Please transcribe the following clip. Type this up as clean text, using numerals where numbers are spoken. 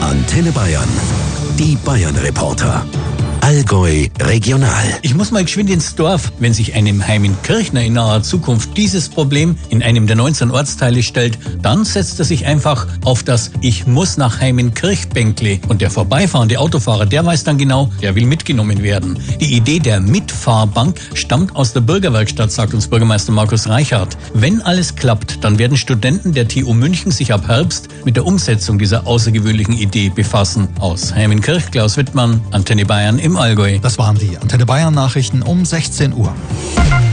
Antenne Bayern. Die Bayern-Reporter. Allgäu regional. Ich muss mal geschwind ins Dorf. Wenn sich einem Heimenkirchner in naher Zukunft dieses Problem in einem der 19 Ortsteile stellt, dann setzt er sich einfach auf das Ich muss nach Heimenkirch-Bänkle. Und der vorbeifahrende Autofahrer, der weiß dann genau, der will mitgenommen werden. Die Idee der Mitfahrbank stammt aus der Bürgerwerkstatt, sagt uns Bürgermeister Markus Reichart. Wenn alles klappt, dann werden Studenten der TU München sich ab Herbst mit der Umsetzung dieser außergewöhnlichen Idee befassen. Aus Heimenkirch, Klaus Wittmann, Antenne Bayern im Allgäu. Das waren die Antenne Bayern Nachrichten um 16 Uhr.